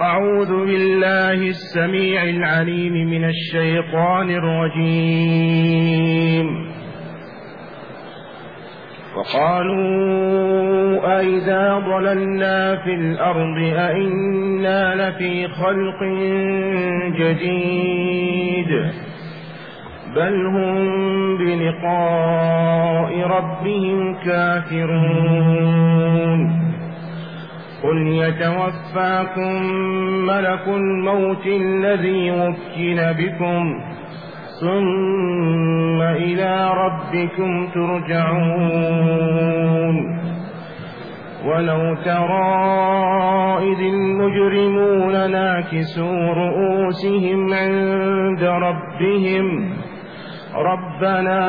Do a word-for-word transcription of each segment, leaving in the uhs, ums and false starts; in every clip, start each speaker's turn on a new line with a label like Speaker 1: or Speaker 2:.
Speaker 1: أعوذ بالله السميع العليم من الشيطان الرجيم. وقالوا أئذا ضللنا في الأرض أئنا لفي خلق جديد بل هم بلقاء ربهم كافرون. قل يتوفاكم ملك الموت الذي وكل بكم ثم إلى ربكم ترجعون. ولو ترى إذ المجرمون ناكسوا رؤوسهم عند ربهم ربنا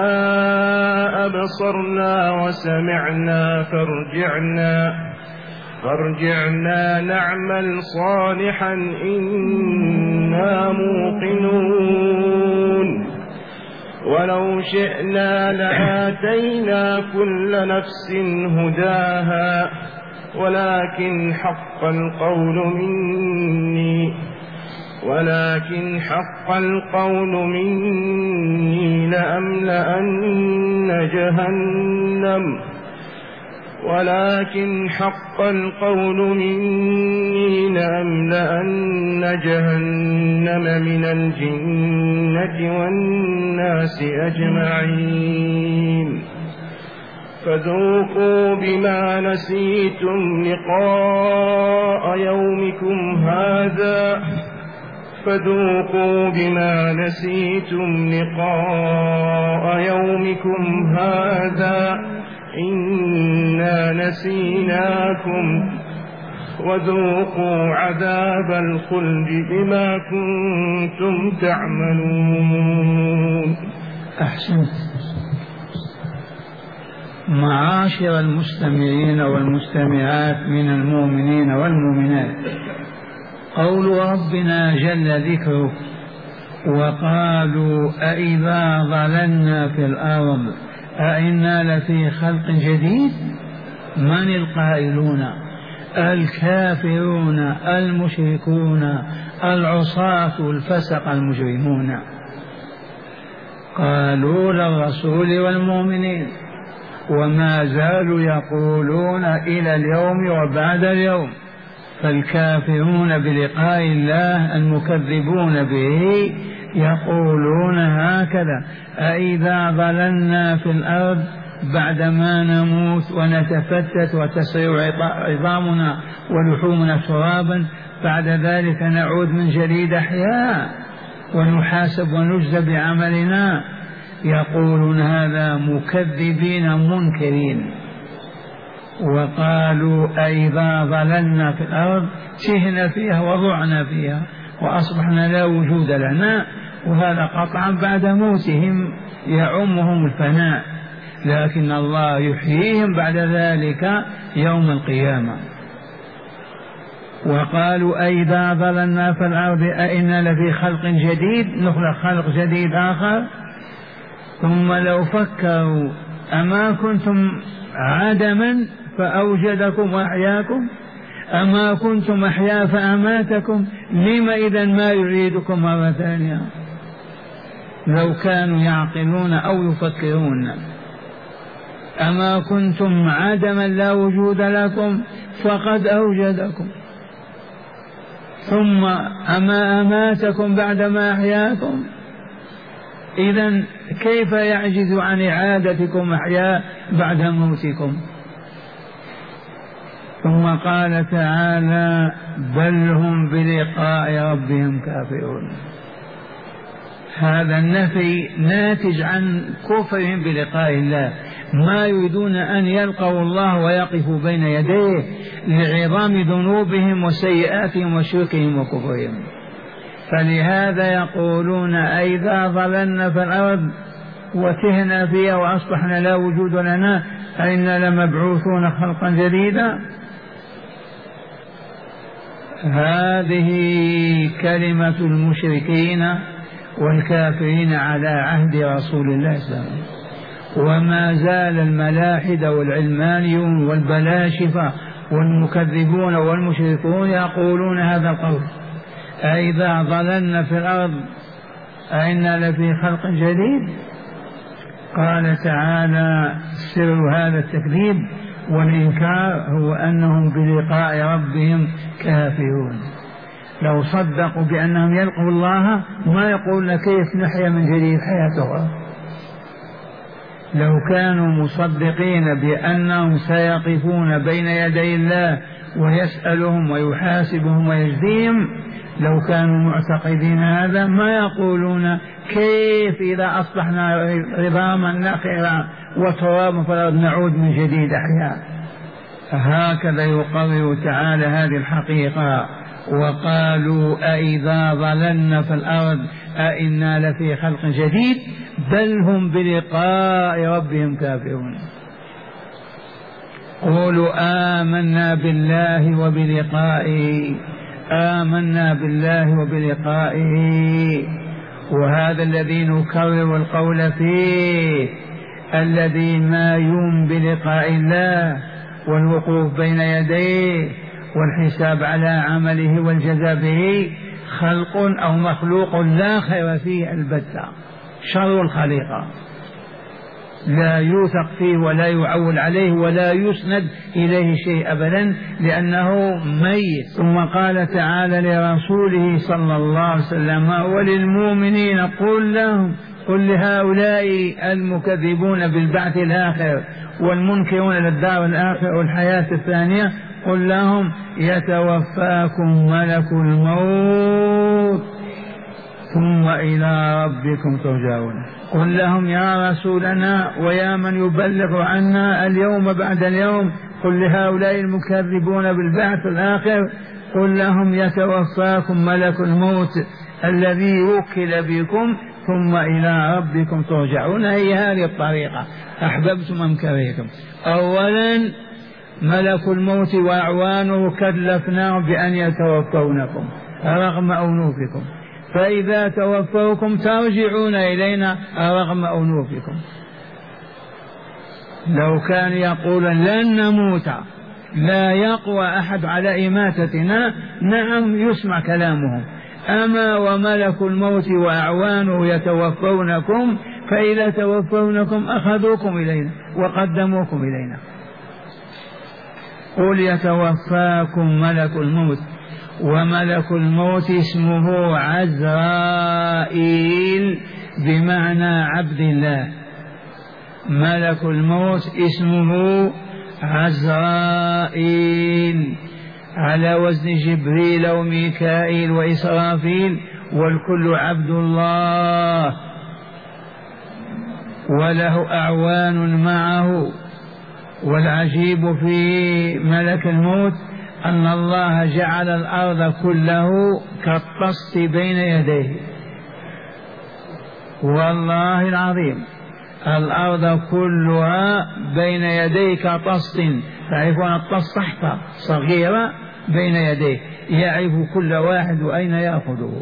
Speaker 1: أبصرنا وسمعنا فارجعنا فارجعنا نعمل صالحا إنا موقنون. ولو شئنا لآتينا كل نفس هداها ولكن حق القول مني ولكن حق القول مني لأملأن جهنم ولكن حق القول مني لأملأن جهنم من الجنة والناس أجمعين. فذوقوا بما نسيتم لقاء يومكم هذا فذوقوا بما نسيتم لقاء يومكم هذا إنا نسيناكم وذوقوا عذاب الخلد بما كنتم تعملون.
Speaker 2: أحسنت. معاشر المستمعين والمستمعات من المؤمنين والمؤمنات، قول ربنا جل ذكره وقالوا أئذا ضللنا في الأرض أئنا لفي خلق جديد. من القائلون؟ الكافرون المشركون العصاة الفسق المجرمون. قالوا للرسول والمؤمنين وما زالوا يقولون إلى اليوم وبعد اليوم. فالكافرون بلقاء الله المكذبون به يقولون هكذا: أئذا ضللنا في الأرض بعدما نموت ونتفتت وتصير عظامنا ولحومنا ترابا بعد ذلك نعود من جديد أحياء ونحاسب ونجزى بعملنا. يقولون هذا مكذبين منكرين. وقالوا أئذا ضللنا في الأرض تهنا فيها وضعنا فيها وأصبحنا لا وجود لنا، وهذا قطعا بعد موتهم يعمهم الفناء، لكن الله يحييهم بعد ذلك يوم القيامة. وقالوا أئذا ضللنا في الأرض أئنا لفي خلق جديد، نخلق خلق جديد آخر. ثم لو فكروا أما كنتم عدما فأوجدكم وأحياكم، أما كنتم أحياء فأماتكم، لما إذن ما يعيدكم مرة ثانية؟ لو كانوا يعقلون أو يفكرون. أما كنتم عدما لا وجود لكم فقد أوجدكم، ثم أما أماتكم بعدما أحياكم، إذن كيف يعجز عن إعادتكم أحياء بعد موتكم؟ ثم قال تعالى: بل هم بلقاء ربهم كافرون. هذا النفي ناتج عن كفرهم بلقاء الله، ما يريدون أن يلقوا الله ويقفوا بين يديه لعظام ذنوبهم وسيئاتهم وشركهم وكفرهم. فلهذا يقولون أئذا ضللنا في الأرض وتهنا فيها وأصبحنا لا وجود لنا أئنا لمبعوثون خلقا جديدا. هذه كلمة المشركين والكافرين على عهد رسول الله صلى الله عليه وسلم. وما زال الملاحدة والعلمانيون والبلاشفة والمكذبون والمشركون يقولون هذا القول: أإذا ضللنا في الأرض أئنا لفي خلق جديد. قال تعالى: سر هذا التكذيب والإنكار هو أنهم بلقاء ربهم كافرون. لو صدقوا بأنهم يلقوا الله ما يقولون كيف نحيا من جديد حياته. لو كانوا مصدقين بأنهم سيقفون بين يدي الله ويسألهم ويحاسبهم ويجزيهم، لو كانوا معتقدين هذا ما يقولون كيف إذا أصبحنا عظاما نخرا وترابا فالأرض نعود من جديد أحياء. هكذا يقرر تعالى هذه الحقيقة. وقالوا: أإذا ضللنا في الأرض أئنا لفي خلق جديد، بل هم بلقاء ربهم كافرون. قولوا: آمنا بالله وبلقائه، آمنا بالله وبلقائه. وهذا الذي نكرر القول فيه، الذي ما يؤمن بلقاء الله والوقوف بين يديه والحساب على عمله والجزاء به خلق أو مخلوق لا خير فيه البتة، شر الخليقة، لا يوثق فيه ولا يعول عليه ولا يسند إليه شيء أبدا، لأنه ميت. ثم قال تعالى لرسوله صلى الله عليه وسلم وللمؤمنين: قل لهم قل لهؤلاء المكذبون بالبعث الآخر والمنكرون للدار الآخرة والحياة الثانية، قل لهم: يتوفاكم ملك الموت ثم إلى ربكم ترجعون. قل لهم يا رسولنا ويا من يبلغ عنا اليوم بعد اليوم، قل لهؤلاء المكذبون بالبعث الآخر: قل لهم: يتوفاكم ملك الموت الذي وكل بكم ثم إلى ربكم ترجعون. هي هذه الطريقة، أحببتم أم كرهتم. أولا ملك الموت وأعوانه كلفناه بأن يتوفونكم رغم أنوفكم، فإذا توفوكم ترجعون إلينا رغم أنوفكم. لو كان يقول لن نموت لا يقوى أحد على إماتتنا، نعم يسمع كلامهم. أما وملك الموت وأعوانه يتوفونكم، فإذا توفونكم أخذوكم إلينا وقدموكم إلينا. قل يتوفاكم ملك الموت، وملك الموت اسمه عزرائيل بمعنى عبد الله. ملك الموت اسمه عزرائيل على وزن جبريل وميكائيل وإسرافيل، والكل عبد الله وله أعوان معه. والعجيب في ملك الموت أن الله جعل الأرض كله كالطست بين يديه، والله العظيم الأرض كلها بين يديه كطست. تعرفون الطست صحفة صغيرة بين يديه، يعرف كل واحد أين يأخذه،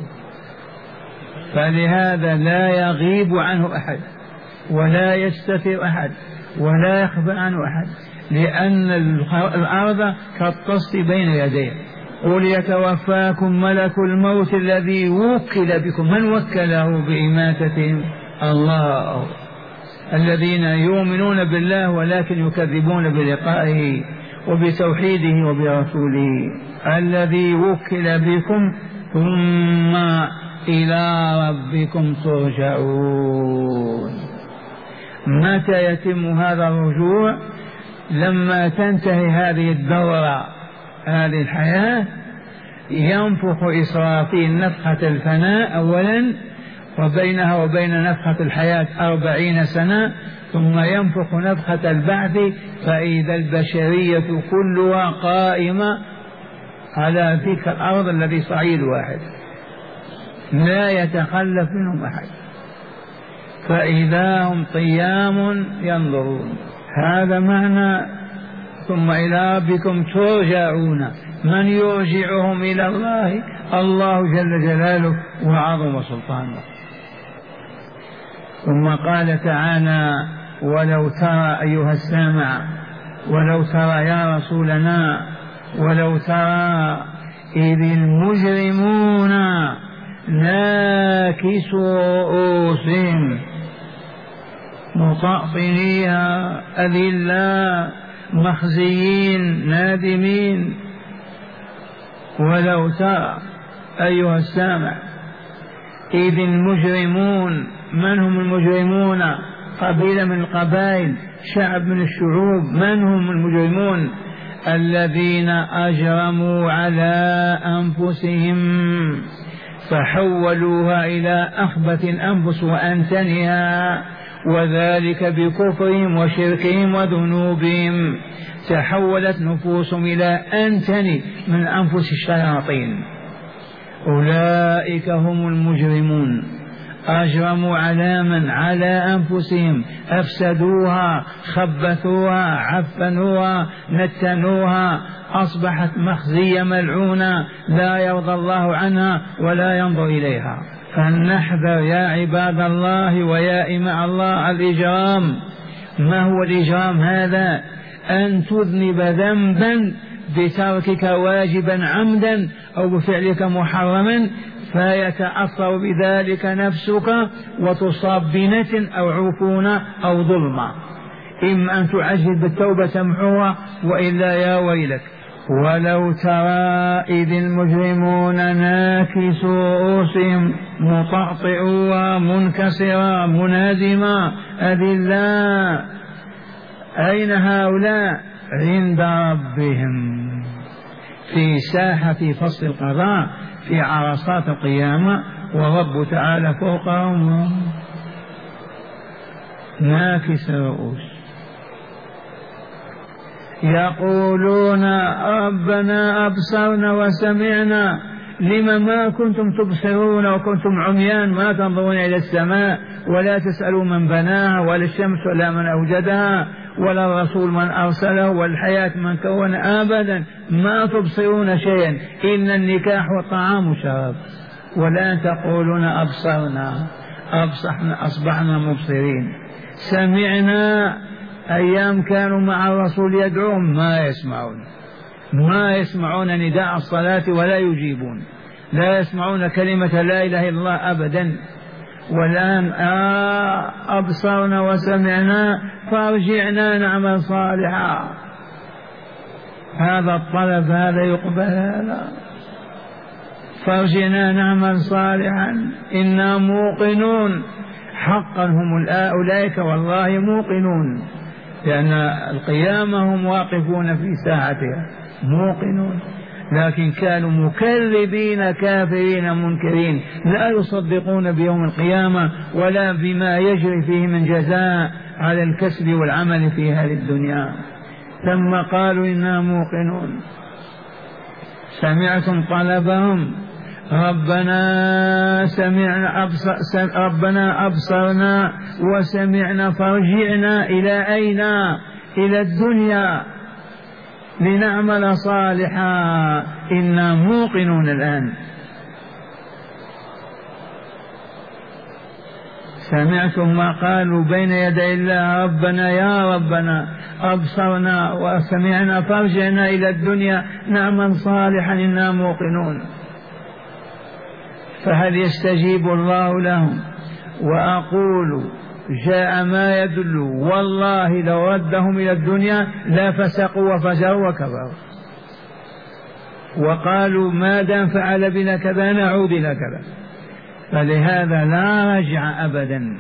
Speaker 2: فلهذا لا يغيب عنه أحد ولا يستتر أحد ولا يخفى عنه أحد، لأن الأرض كالطست بين يديه. قل يتوفاكم ملك الموت الذي وكل بكم. من وكله بإماتتهم؟ الله. الذين يؤمنون بالله ولكن يكذبون بلقائه وبتوحيده وبرسوله. الذي وكل بكم ثم إلى ربكم ترجعون. متى يتم هذا الرجوع؟ لما تنتهي هذه الدورة، هذه الحياة، ينفخ إسرافيل نفخة الفناء أولا، وبينها وبين نفخة الحياة أربعين سنة، ثم ينفخ نفخة البعث، فإذا البشرية كلها قائمة على تلك الأرض الذي صعيد واحد لا يتخلف منهم أحد، فإذا هم قيام ينظرون. هذا معنى ثم إلى ربكم ترجعون. من يرجعهم إلى الله؟ الله جل جلاله وعظم سلطانه. ثم قال تعالى: ولو ترى أيها السامع، ولو ترى يا رسولنا ولو ترى إذ المجرمون ناكسوا رؤوسهم مطأطنيها أذلاء مخزيين نادمين. ولو ترى أيها السامع إذ المجرمون، من هم المجرمون؟ قبيلة من القبائل، شعب من الشعوب. من هم المجرمون؟ الذين أجرموا على أنفسهم فحولوها إلى أخبث الأنفس وأنتنها، وذلك بكفرهم وشركهم وذنوبهم. تحولت نفوسهم إلى أنتن من أنفس الشياطين. أولئك هم المجرمون، أجرموا على من؟ على أنفسهم، أفسدوها، خبثوها، عفنوها، نتنوها، أصبحت مخزية ملعونة لا يرضى الله عنها ولا ينظر إليها. فلنحذر يا عباد الله ويا إماء الله الإجرام. ما هو الإجرام هذا؟ أن تذنب ذنبا بتركك واجبا عمدا أو بفعلك محرما فيتأثر بذلك نفسك وتصاب بنة أو عفونة أو ظلمة. إما أن تعجل بالتوبة تمحوها وإلا يا ويلك. ولو ترى إذ المجرمون ناكسوا رؤوسهم مطأطئوا منكسرا منهزما أذلاء. أين هؤلاء؟ عند ربهم في ساحة في فصل القضاء في عرصات القيامة، ورب تعالى فوقهم ناكس رؤوس يقولون ربنا أبصرنا وسمعنا لما ما كنتم تبصرون وكنتم عميان ما تنظرون إلى السماء ولا تسألوا من بناها ولا الشمس ولا من أوجدها ولا الرسول من أرسله والحياة من كون أبدا ما تبصرون شيئا إن النكاح والطعام والشراب. ولا تقولون أبصرنا أبصحنا أصبحنا مبصرين. سمعنا أيام كانوا مع الرسول يدعوهم ما يسمعون ما يسمعون نداء الصلاة ولا يجيبون، لا يسمعون كلمة لا إله إلا الله أبدا. والآن آه أبصرنا وسمعنا فارجعنا نعمل صالحا. هذا الطلب هذا يقبل هذا. فارجعنا نعمل صالحا إنا موقنون. حقا هم أولئك والله موقنون، لأن القيامة هم واقفون في ساعتها موقنون، لكن كانوا مكذبين كافرين منكرين لا يصدقون بيوم القيامة ولا بما يجري فيه من جزاء على الكسب والعمل في هذه الدنيا. ثم قالوا إنا موقنون. سمعتم طلبهم ربنا سمعنا أبصر ربنا أبصرنا وسمعنا فارجعنا إلى أين؟ إلى الدنيا لنعمل صالحا إنا موقنون. الآن سمعتم ما قالوا بين يدي الله ربنا يا ربنا أبصرنا وسمعنا فارجعنا إلى الدنيا نعمل صالحا إنا موقنون. فهل يستجيب الله لهم؟ وأقول جاء ما يدل والله لو ردهم إلى الدنيا لا فسقوا وفجروا وكفروا وقالوا ما دام فعل بنا كذا نعود إلى كذا. فلهذا لا رجع أبدا.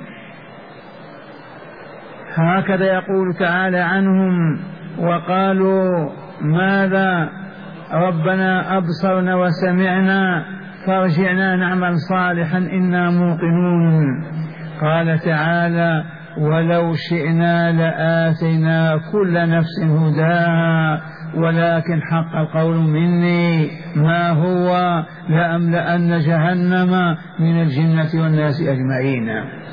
Speaker 2: هكذا يقول تعالى عنهم وقالوا ماذا؟ ربنا أبصرنا وسمعنا فارجعنا نعمل صالحا إنا موقنون. قال تعالى ولو شئنا لآتينا كل نفس هداها ولكن حق القول مني ما هو لأملأن جهنم من الجنة والناس أجمعين.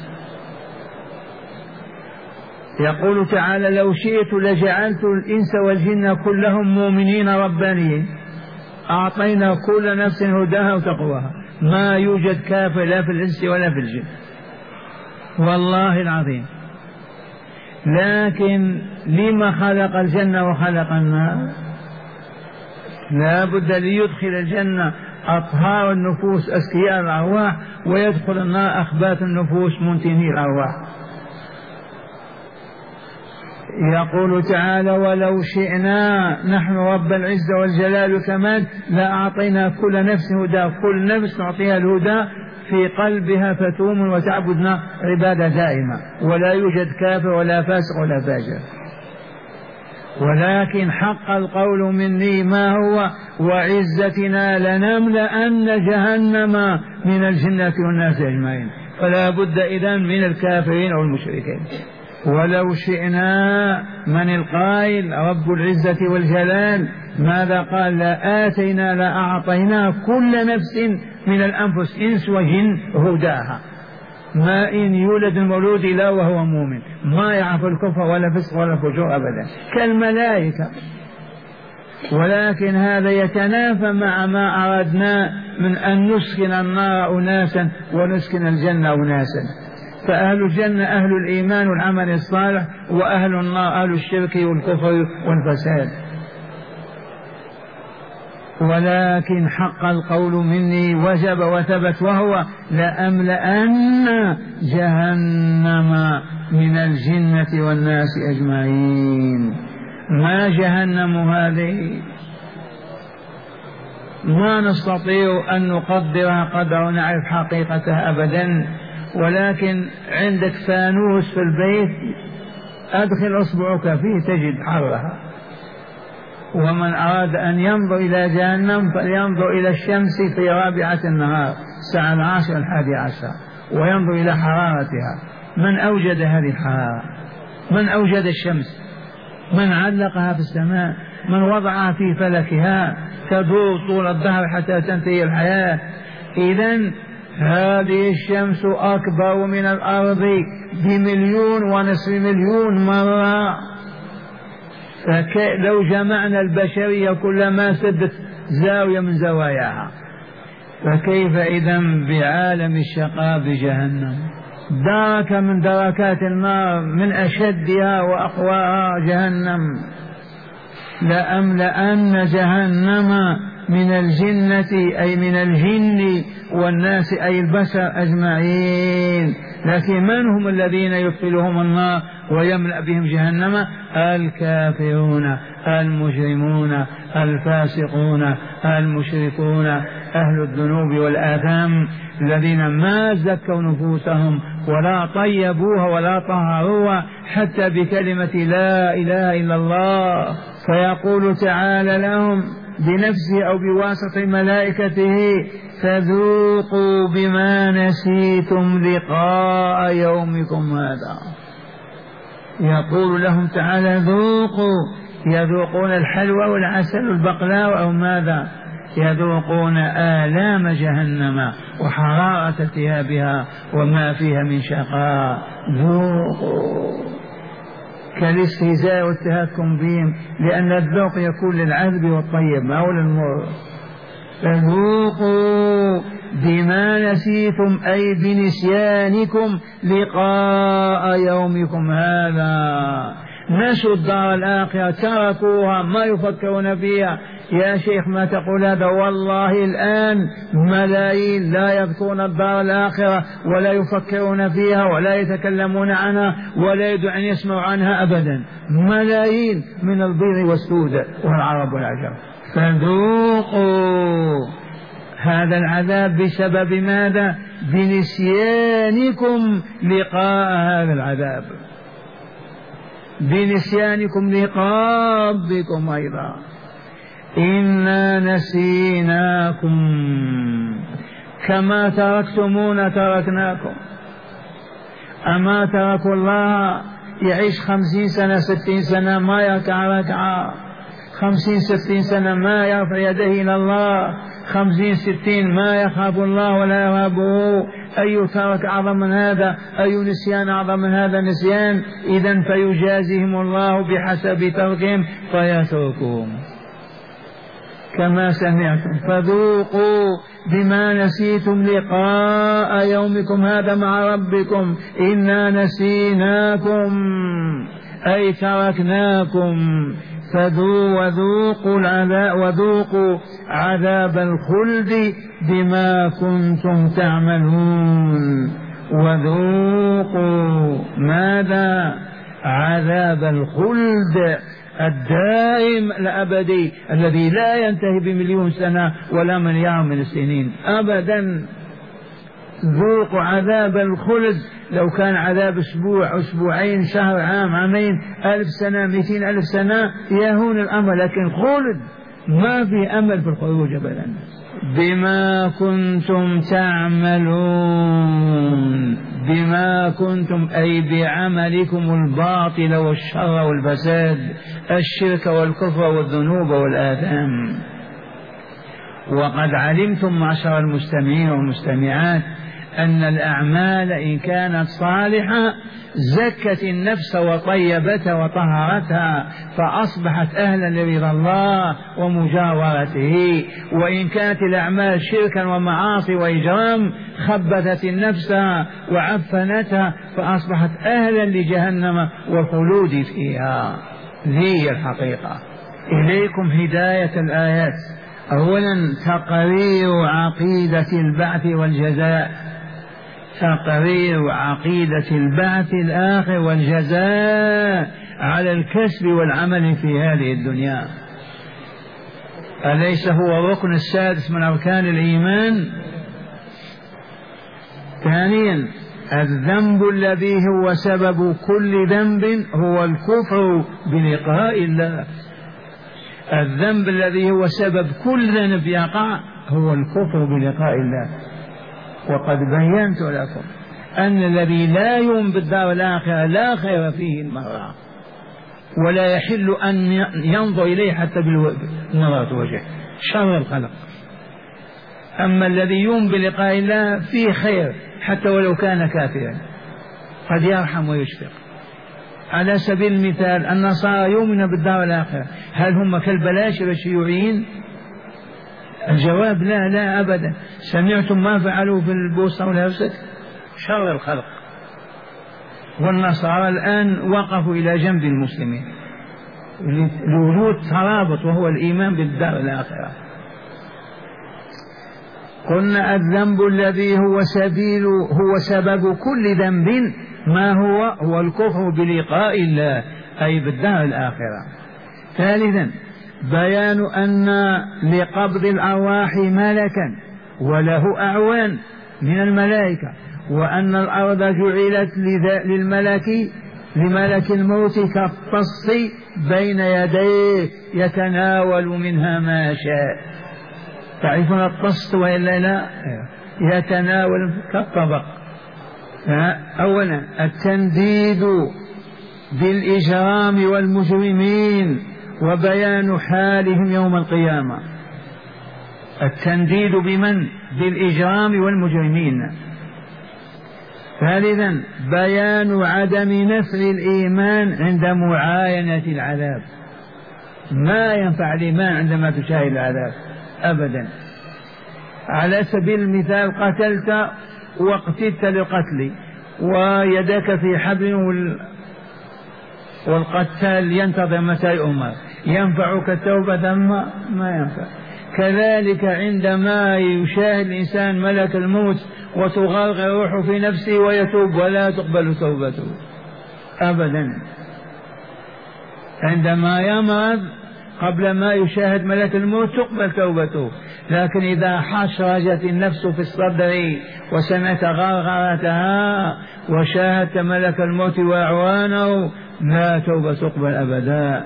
Speaker 2: يقول تعالى لو شئت لجعلت الإنس والجن كلهم مؤمنين ربانيين أعطينا كل نفس هداها وتقواها. ما يوجد كافر لا في الإنس ولا في الجن والله العظيم. لكن لما خلق الجنة وخلق النار؟ لا بد ليدخل الجنة أطهار النفوس أزكياء الأرواح، ويدخل النار أخبات النفوس منتني الأرواح. يقول تعالى: ولو شئنا نحن رب العزة والجلال والكمال لأعطينا كل نفس هدى، كل نفس نعطيها الهدى في قلبها فتؤمن وتعبدنا عبادة دائمة، ولا يوجد كافر ولا فاسق ولا فاجر. ولكن حق القول مني ما هو: وعزتنا لنملأن جهنم من الجنة والناس أجمعين. فلا بد إذن من الكافرين أو المشركين. ولو شئنا، من القائل؟ رب العزة والجلال. ماذا قال؟ لآتينا لأعطينا كل نفس من الأنفس إنس وجن هداها. ما إن يولد المولود إلا وهو مؤمن، ما يعرف الكفر ولا فسق ولا فجور أبدا، كالملائكة. ولكن هذا يتنافى مع ما أردنا من أن نسكن النار أناسا ونسكن الجنة أناسا. فأهل الجنة أهل الإيمان والعمل الصالح، وأهل النار أهل الشرك والكفر والفساد. ولكن حق القول مني وجب وثبت، وهو: لأملأن جهنم من الجنة والناس أجمعين. ما جهنم هذه؟ ما نستطيع أن نقدرها قدر ونعرف حقيقتها أبدا. ولكن عندك فانوس في البيت، أدخل أصبعك فيه تجد حرها. ومن أراد أن ينظر إلى جهنم فلينظر إلى الشمس في رابعة النهار الساعة العاشرة الحادي عشر وينظر إلى حرارتها. من أوجد هذه الحرارة؟ من أوجد الشمس؟ من علقها في السماء؟ من وضعها في فلكها تدور طول الدهر حتى تنتهي الحياة؟ إذن هذه الشمس أكبر من الأرض بمليون ونصف مليون مرة. فلو جمعنا البشرية كلما سدت زاوية من زواياها، فكيف إذن بعالم الشقاء بجهنم؟ دركة من دركات النار، من أشدها وأقواها جهنم. لأملأن جهنم من الجنة أي من الجن والناس أي البشر أجمعين. لكن من هم الذين يدخلهم النار ويملأ بهم جهنم؟ الكافرون المجرمون الفاسقون المشركون أهل الذنوب والآثام، الذين ما زكوا نفوسهم ولا طيبوها ولا طهروها حتى بكلمة لا إله إلا الله. فيقول تعالى لهم بنفسه أو بواسطة ملائكته: فذوقوا بما نسيتم لقاء يومكم هذا. يقول لهم تعالى: ذوقوا. يذوقون الحلوى والعسل والبقلاء أو ماذا؟ يذوقون آلام جهنم وحرارة ثيابها وما فيها من شقاء. ذوقوا كالاستهزاء والتهكم بهم، لأن الذوق يكون للعذب والطيب ما هو للمر. فذوقوا بما نسيتم أي بنسيانكم لقاء يومكم هذا. نسوا الدار الآخرة، تركوها، ما يفكرون فيها. يا شيخ ما تقول هذا؟ والله الآن ملايين لا يذكرون الدار الآخرة ولا يفكرون فيها ولا يتكلمون عنها ولا يدعون أن يسمعوا عنها أبدا. ملايين من البيض والسود والعرب والعجم. فذوقوا هذا العذاب بسبب ماذا؟ بنسيانكم لقاء هذا العذاب، بنسيانكم لقاء ربكم أيضا. إنا نسيناكم كما تركتمونا تركناكم. أما تركوا الله يعيش خمسين سنة ستين سنة ما يركع ركعة، خمسين ستين سنة ما يرفع يديه إلى الله، خمسين ستين ما يخاف الله ولا يهابه. أي ترك أعظم من هذا؟ أي نسيان أعظم من هذا نسيان؟ إذن فيجازيهم الله بحسب تركهم فيتركهم كما سمعتم. فذوقوا بما نسيتم لقاء يومكم هذا مع ربكم. إنا نسيناكم أي تركناكم فذو وذوقوا العذاب وذوقوا عذاب الخلد بما كنتم تعملون. وذوقوا ماذا؟ عذاب الخلد الدائم الأبدي الذي لا ينتهي بمليون سنة ولا مليار من السنين أبدا. ذوقوا عذاب الخلد. لو كان عذاب أسبوع أسبوعين شهر عام عامين ألف سنة مئتين ألف سنة يهون الأمر، لكن خلد ما في أمل في الخروج أبدا. بما كنتم تعملون، بما كنتم أي بعملكم الباطل والشر والفساد، الشرك والكفر والذنوب والآثام. وقد علمتم معشر المستمعين والمستمعات أن الأعمال إن كانت صالحة زكت النفس وطيبتها وطهرتها فأصبحت أهلا لرضا الله ومجاورته، وإن كانت الأعمال شركا ومعاصي وإجرام خبثت النفس وعفنتها فأصبحت أهلا لجهنم والخلود فيها. ذي الحقيقة. إليكم هداية الآيات. أولا تقرير عقيدة البعث والجزاء، تقرير عقيدة البعث الآخر والجزاء على الكسب والعمل في هذه الدنيا. أليس هو الركن السادس من أركان الإيمان؟ ثانيا الذنب الذي هو سبب كل ذنب هو الكفر بلقاء الله. الذنب الذي هو سبب كل ذنب يقع هو الكفر بلقاء الله. وقد بينت لكم أن الذي لا يؤمن بالدار الآخرة لا خير فيه المرة، ولا يحل أن ينظر إليه حتى بنظرة وجه، شر الخلق. أما الذي يؤمن بلقاء الله فيه خير حتى ولو كان كافرا، قد يرحم ويشفق. على سبيل المثال النصارى يؤمنون بالدار الآخرة، هل هم كالبلاشر الشيوعيين؟ الجواب لا لا أبدا. سمعتم ما فعلوا في البوسطة والهرسك؟ شر الخلق. والنصارى الآن وقفوا إلى جنب المسلمين لوجود ترابط وهو الإيمان بالدار الآخرة. قلنا الذنب الذي هو سبيل هو سبب كل ذنب ما هو هو الكفر بلقاء الله أي بالدار الآخرة. ثالثا بيان أن لقبض الأرواح ملكا وله أعوان من الملائكة، وأن الأرض جعلت للملك لملك الموت كالطص بين يديه يتناول منها ما شاء. تعرفون الطص وإلا لا؟ يتناول كالطبق. أولا التنديد بالإجرام والمجرمين وبيان حالهم يوم القيامة. التنديد بمن؟ بالإجرام والمجرمين. ثالثا بيان عدم نفع الإيمان عند معاينة العذاب. ما ينفع الإيمان عندما تشاهد العذاب أبدا. على سبيل المثال قتلت واقتلت للقتل ويدك في حبل والقتال ينتظر متى يؤمر، ينفعك التوبة؟ ما ينفع. كذلك عندما يشاهد الإنسان ملك الموت وتغرغر روحه في نفسه ويتوب ولا تقبل توبته أبدا. عندما يمرض قبل ما يشاهد ملك الموت تقبل توبته، لكن إذا حشرجت النفس في الصدر وسمعت غرغرتها وشاهدت ملك الموت وأعوانه لا توبة تقبل أبدا.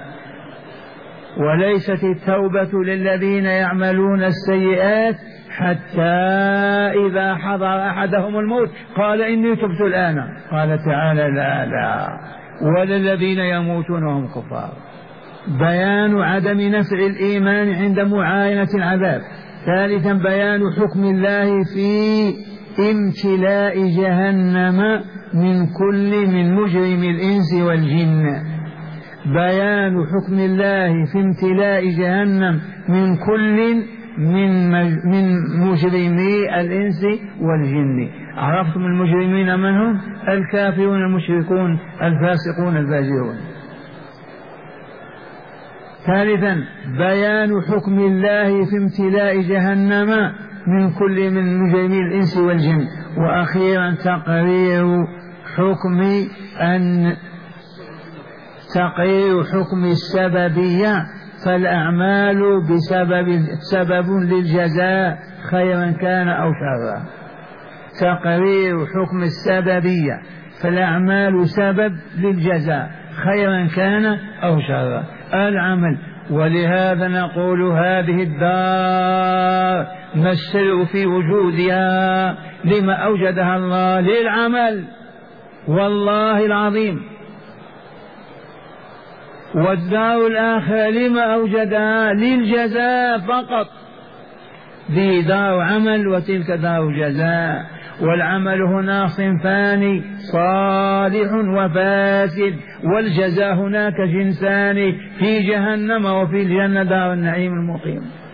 Speaker 2: وليست التوبة للذين يعملون السيئات حتى إذا حضر أحدهم الموت قال إني تبت الآن. قال تعالى لا لا، ولا الذين يموتون وهم كفار. بيان عدم نفع الإيمان عند معاينة العذاب. ثالثا بيان حكم الله في امتلاء جهنم من كل من مجرم الإنس والجن. بيان حكم الله في امتلاء جهنم من كل من من مجرمي الإنس والجن. عرفتم المجرمين من هم؟ الكافرون المشركون الفاسقون الفاجرون. ثالثا بيان حكم الله في امتلاء جهنم من كل من مجرمي الإنس والجن. وأخيرا تقرير حكم أن تقرير حكم السببية، فالأعمال بسبب سبب للجزاء خيرا كان أو شرا. تقرير حكم السببية، فالأعمال سبب للجزاء خيرا كان أو شرا. العمل. ولهذا نقول هذه الدار ما السر في وجودها؟ لما أوجدها الله؟ للعمل والله العظيم. والدار الآخرة لما أوجدها؟ للجزاء فقط. ذي دار عمل وتلك دار جزاء. والعمل هنا صنفان، صالح وفاسد، والجزاء هناك جنسان، في جهنم وفي الجنة دار النعيم المقيم.